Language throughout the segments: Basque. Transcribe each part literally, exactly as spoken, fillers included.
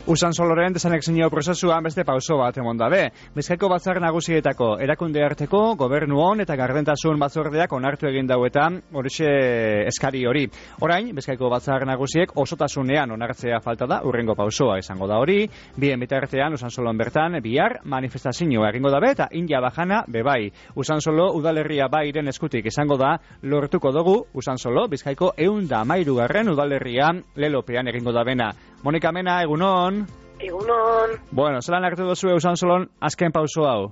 Usansoloren desanexio prozesuan beste pauso bat emon dabe. Bizkaiko batzar nagusietako erakunde arteko gobernu on eta gardentasun batzordeak onartu egin dauetan horixe eskari hori. Orain, Bizkaiko batzar nagusiek osotasunean onartzea falta da, urrengo pausoa izango da hori. Bien bitartean Usansolon bertan bihar manifestazioa egingo dabe eta India Bajana bebai. Usansolo udalerria bairen eskutik izango da lortuko dugu Usansolo Bizkaiko ehun eta hamairugarren udalerria lelopean egingo dabena. Monika Mena, egunon. Egunon. Bueno, zelan hartu duzu Usansolon azken pauso hau?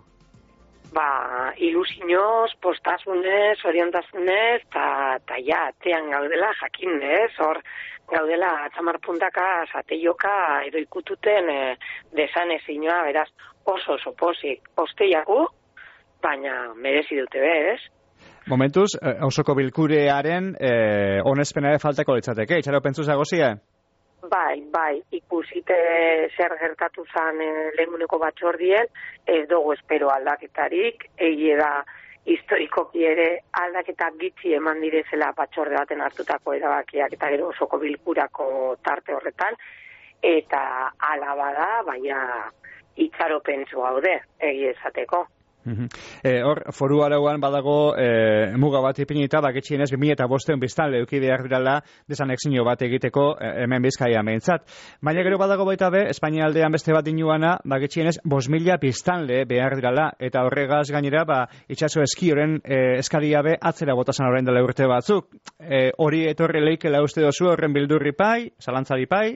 Ba, ilusioz, postasunez, orientasunez, eta ja, atean gaudela jakinez, hor gaudela atzamar puntaka, zateioka, edo ikututen e, desanezinoa, beraz, oso oso pozik osteiaku, baina merezi dute bez. Momentuz, eh, osoko bilkurearen eh, onespena de faltako litzateke, itxaro pentsuz agozia? Bai, bai, ikusite zer gertatu zan e, lehenuneko batxordien, ez dugu espero aldaketarik, egie da historikoki ere aldaketak gitzi eman direzela batxorde baten hartutako erabakiak eta gero osoko bilkurako tarte horretan, eta ala bada, baina itxaropentsu gaude, egie esateko. Eh, hor, foru arauan badago eh, muga bat ipinita, baketxienez bi mila eta bosteun biztanle eduki behar dirala desanexio bat egiteko eh, hemen Bizkaia behintzat. Baina gero badago baita be, Espainia aldean beste bat inuana, baketxienez bost mila biztanle behar dirala, eta horregaz gainera, ba, itxaso eskioren eh, eskaria be atzera botasan orain dela urte batzuk. Eh, hori etorri leikela uste dozu horren bildurri pai, zalantzari pai?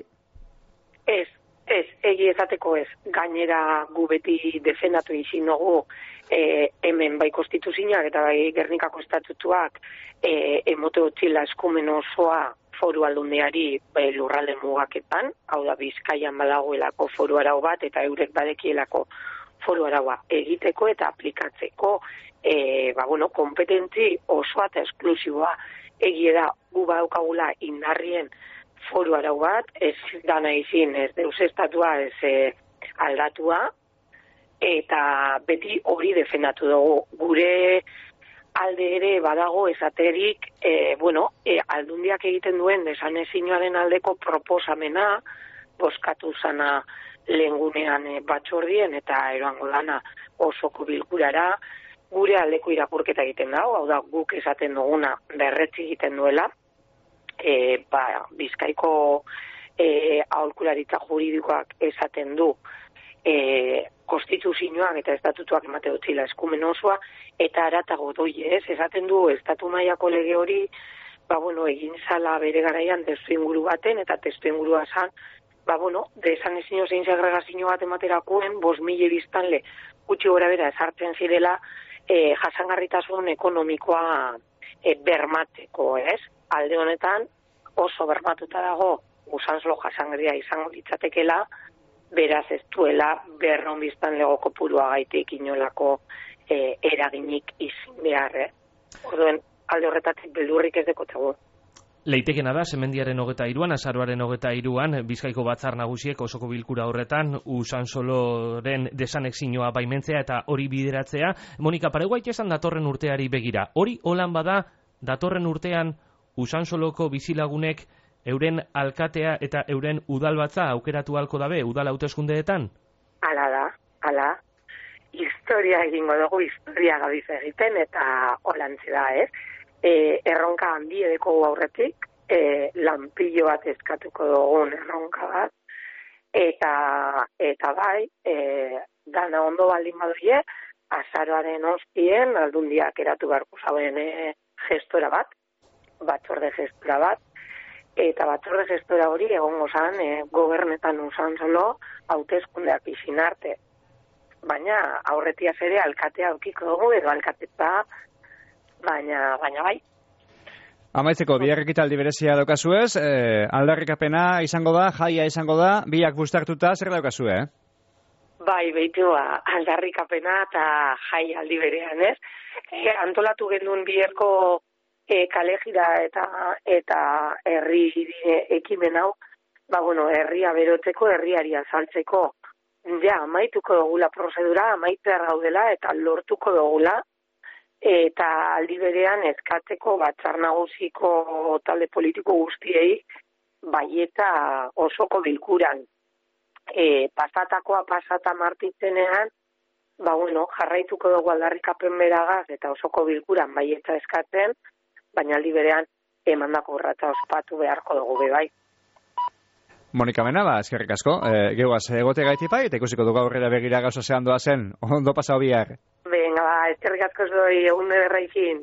Ez, ez, egi ezateko ez. Gainera gu beti defendatu izin dugu E, hemen bai konstituzioak eta bai Gernikako estatutuak e, emote utila eskumen osoa foru aldundiari e, lurralde mugaketan, hau da Bizkaian badagoelako foru arau bat eta eurek badekielako foru araua egiteko eta aplikatzeko e, ba, bueno, kompetentzi osoa eta esklusiboa egie da gu badaukagula indarrien foru arau bat, ez dana izin, ez deus estatua, ez e, aldatua, eta beti hori defendatu dugu. Gure alde ere badago esaterik, e, bueno, e, aldundiak egiten duen desanezinoaren aldeko proposamena, bozkatu zana lehengunean e, batxordien eta eroango dana osoko bilkurara, gure aldeko irakurketa egiten dago, hau da guk esaten duguna berretzi egiten duela, e, ba, Bizkaiko e, aholkularitza juridikoak esaten du, E, konstituzioak eta estatutuak emate utzila eskumen osoa, eta aratago doi ez, esaten du estatu mailako lege hori, ba bueno, egin zala bere garaian testu inguru baten, eta testu ingurua zan, ba bueno, desanezio zein segregazio bat ematerakoen, bost mila biztanle gutxi gora bera ezartzen zirela, e, jasangarritasun ekonomikoa e, bermateko, ez? Alde honetan oso bermatuta dago, Usansolo jasangarria izango litzatekela, beraz ez duela berron biztan lego kopurua gaitik inolako e, eraginik izin behar, eh? Orduen, alde horretatik beldurrik ez dekotzago. Leitekena da, semendiaren hogeta iruan, azaroaren hogeta iruan, Bizkaiko batzar nagusiek osoko bilkura horretan, Usansoloren desanexioa baimentzea eta hori bideratzea. Monika, pareguait esan datorren urteari begira. Hori holan bada, datorren urtean Usansoloko bizilagunek euren alkatea eta euren udalbatza aukeratu halko dabe, udal hauteskundeetan? Hala da, hala. Historia egingo dugu, historia gabiz egiten, eta holantze da, ez? E, erronka handi edeko aurretik, e, lanpillo bat eskatuko dugun erronka bat, eta, eta bai, e, dana ondo baldin badoie, azaroaren ostien, aldundiak eratu beharko zauen e, gestora bat, batzorde gestora bat, eta batzorde gestora hori egongo zan e, gobernetan Usansolo hauteskundeak izin arte. Baina aurretiaz ere alkatea aukiko dugu edo alkateta, baina, baina bai. Amaitzeko, biak ekitaldi berezia daukazuez, eh, aldarrikapena izango da, jaia izango da, biak bustartuta, zer daukazu, eh? Bai, behitu, aldarrikapena eta jai aldi berean, ez? E, antolatu genduen bierko E, kalejira eta eta herri ekimen hau, ba bueno, herria berotzeko, herriari azaltzeko, ja, amaituko dugula prozedura, amaitzear gaudela eta lortuko dugula, eta aldi berean eskatzeko batzar nagusiko talde politiko guztiei baieta osoko bilkuran. e, pasatakoa pasata martitzenean, ba, bueno, jarraituko dugu aldarrikapen beragaz eta osoko bilkuran baietza eskatzen, baina aldi berean emandako urratsa ospatu beharko dugu be bai. Monika Mena, ba, eskerrik asko, e, gehuaz egote gaitipai, eta ikusiko dugu aurrera begira gauza zehan doazen, ondo pasau bihar. Venga, ba, eskerrik asko zoi, egun ederraikin.